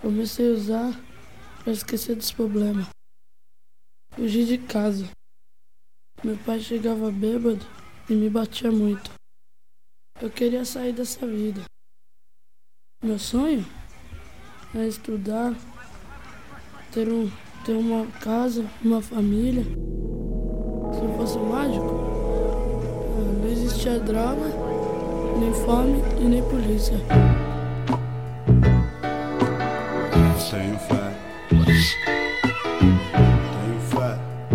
Comecei a usar pra esquecer dos problemas. Fugi de casa. Meu pai chegava bêbado e me batia muito. Eu queria sair dessa vida. Meu sonho é estudar, ter uma casa, uma família. Se eu fosse mágico, não existia droga, nem fome e nem polícia. Tenho fé. Tenho fé.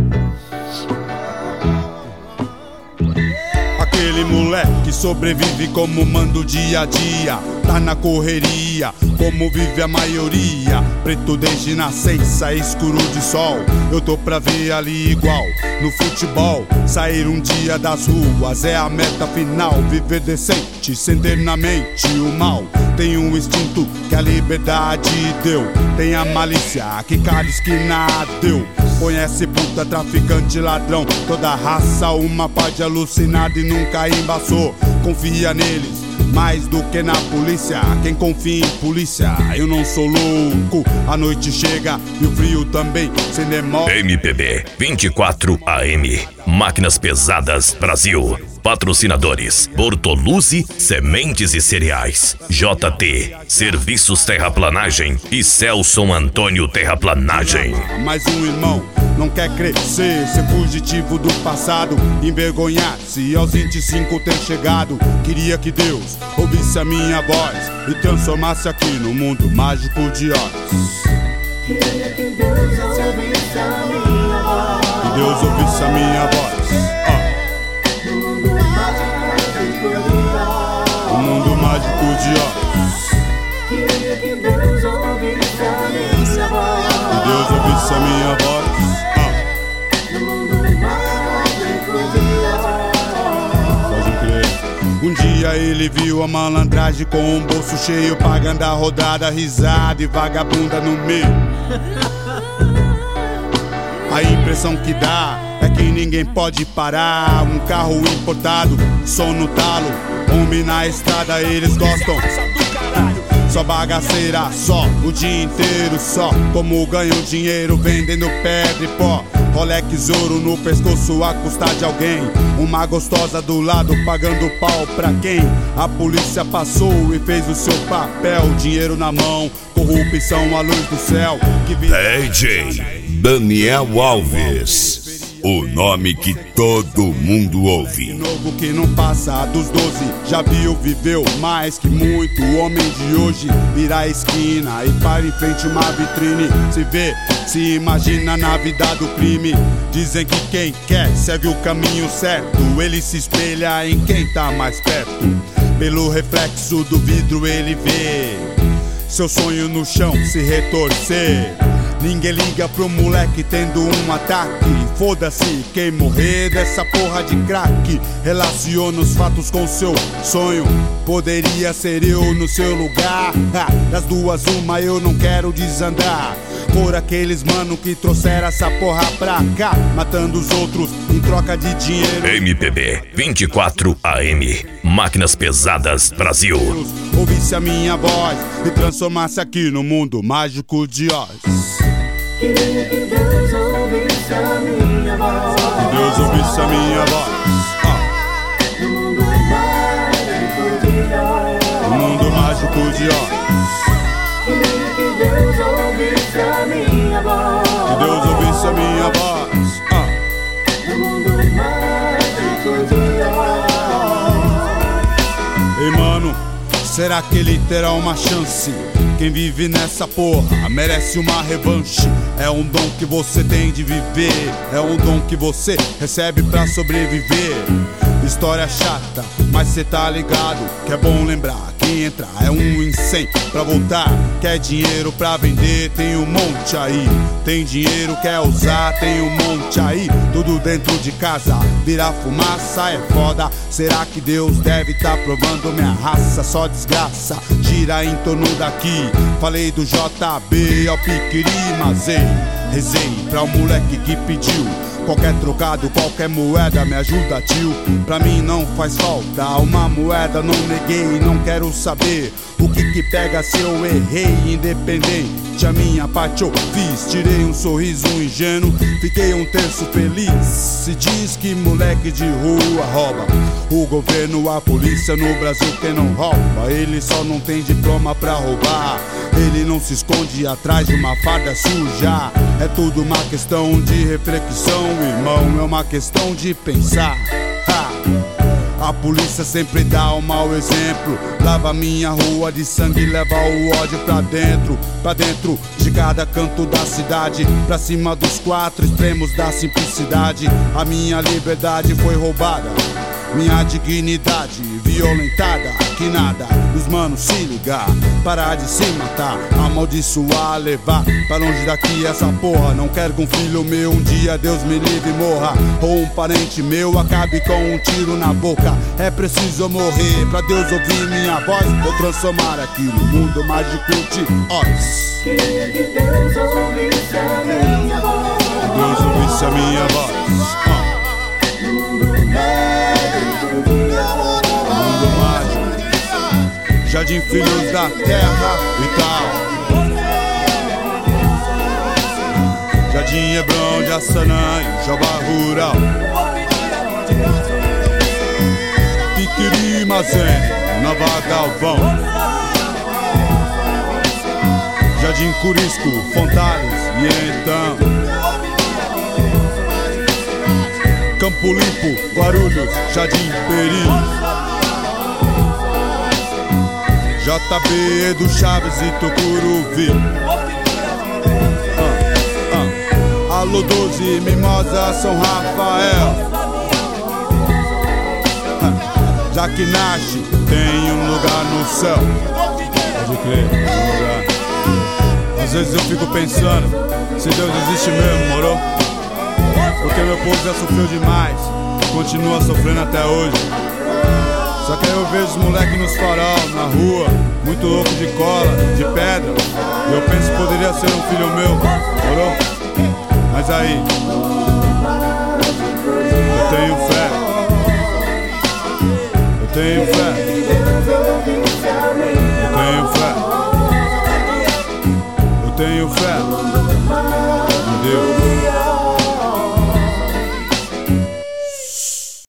Aquele moleque sobrevive como manda o dia a dia. Tá na correria, como vive a maioria. Preto desde nascença, escuro de sol. Eu tô pra ver ali igual no futebol. Sair um dia das ruas é a meta final. Viver decente, sem ter na mente o mal. Tem um instinto que a liberdade deu. Tem a malícia que cada esquina deu. Conhece puta, traficante, ladrão. Toda raça, uma pá de alucinado e nunca embaçou. Confia neles mais do que na polícia. Quem confia em polícia, eu não sou louco. A noite chega e o frio também, sem demora. MPB 24 AM, Máquinas Pesadas Brasil. Patrocinadores: Bortoluzzi Sementes e Cereais, JT Serviços Terraplanagem e Celson Antônio Terraplanagem. Mais um irmão não quer crescer, ser fugitivo do passado, envergonhar-se aos 25 ter chegado. Queria que Deus ouvisse a minha voz e transformasse aqui no mundo mágico de Oz. Queria que Deus ouvisse a minha voz. Que Deus ouvisse a minha voz. O mundo mágico de Oz. Queria que Deus ouvisse a minha voz. Que Deus ouvisse a minha voz. O mundo mágico de Oz. Pode crer. Um dia ele viu a malandragem com um bolso cheio, pagando a rodada, risada e vagabunda no meio. A impressão que dá é que ninguém pode parar. Um carro importado, som no talo. Homem na estrada, eles gostam. Só bagaceira, só o dia inteiro, só como ganham dinheiro vendendo pedra e pó. Rolex ouro no pescoço a custar de alguém. Uma gostosa do lado pagando pau pra quem? A polícia passou e fez o seu papel. Dinheiro na mão, corrupção à luz do céu. DJ Daniel Alves, o nome que todo mundo ouve. Novo que não passa dos 12, já viu, viveu mais que muito. O homem de hoje vira a esquina e para em frente uma vitrine. Se vê, se imagina na vida do crime. Dizem que quem quer segue o caminho certo. Ele se espelha em quem tá mais perto. Pelo reflexo do vidro ele vê seu sonho no chão se retorcer. Ninguém liga pro moleque tendo um ataque. Foda-se quem morrer dessa porra de crack. Relaciona os fatos com seu sonho. Poderia ser eu no seu lugar. Das duas uma, eu não quero desandar por aqueles mano que trouxeram essa porra pra cá, matando os outros em troca de dinheiro. MPB 24 AM, Máquinas Pesadas Brasil. Ouvisse a minha voz e transformasse aqui no mundo mágico de Oz. Queria que Deus ouvisse a minha voz. Que Deus ouvisse a minha voz. O mundo mágico de Oz. O mundo mágico de Oz. Queria que Deus ouvisse a minha voz. Que Deus ouvisse a minha voz. O mundo mágico de Oz. Ei, mano, será que ele terá uma chance? Quem vive nessa porra merece uma revanche. É um dom que você tem de viver. É um dom que você recebe pra sobreviver. História chata, mas cê tá ligado que é bom lembrar. Quem entra é um em 100 pra voltar. Quer dinheiro pra vender, tem um monte aí. Tem dinheiro, quer usar, tem um monte aí. Tudo dentro de casa, virar fumaça é foda. Será que Deus deve tá provando minha raça? Só desgraça, gira em torno daqui. Falei do JB ao Piquiri, mas ei, rezei pra um moleque que pediu. Qualquer trocado, qualquer moeda me ajuda, tio. Pra mim não faz falta uma moeda, não neguei, não quero saber o que pega se eu errei. Independente, a minha parte eu fiz. Tirei um sorriso ingênuo, fiquei um terço feliz. Se diz que moleque de rua rouba, o governo, a polícia no Brasil quem não rouba. Ele só não tem diploma pra roubar. Ele não se esconde atrás de uma farda suja. É tudo uma questão de reflexão, irmão, é uma questão de pensar. A polícia sempre dá um mau exemplo. Lava minha rua de sangue, leva o ódio pra dentro de cada canto da cidade, pra cima dos quatro extremos da simplicidade. A minha liberdade foi roubada, minha dignidade violentada. Que nada, os manos se ligar, parar de se matar, amaldiçoar, levar pra longe daqui essa porra. Não quero que um filho meu um dia, Deus me livre, morra, ou um parente meu acabe com um tiro na boca. É preciso morrer pra Deus ouvir minha voz. Vou transformar aqui no mundo mais de curti-óis. Queria que Deus ouvisse a minha voz. Deus ouvisse a minha voz. Mundo mágico, Jardim Filhos da Terra e tal. Jardim Hebron de Assanã e Jabá Rural. Piquiri, Mazene, Nova Galvão. Jardim Curisco, Fontales e então Campo Limpo, Guarulhos, Jardim Peri. JB, Edu Chaves e Tucuruvi. Alô 12, Mimosa, São Rafael. Já que nasce, tem um lugar no céu. Pode crer, um lugar. Às vezes eu fico pensando, se Deus existe mesmo, moro? Porque meu povo já sofreu demais, continua sofrendo até hoje. Só que aí eu vejo os moleques nos farol, na rua, muito louco de cola, de pedra. E eu penso que poderia ser um filho meu, morou? Mas aí, eu tenho fé. Eu tenho fé. Eu tenho fé. Eu tenho fé.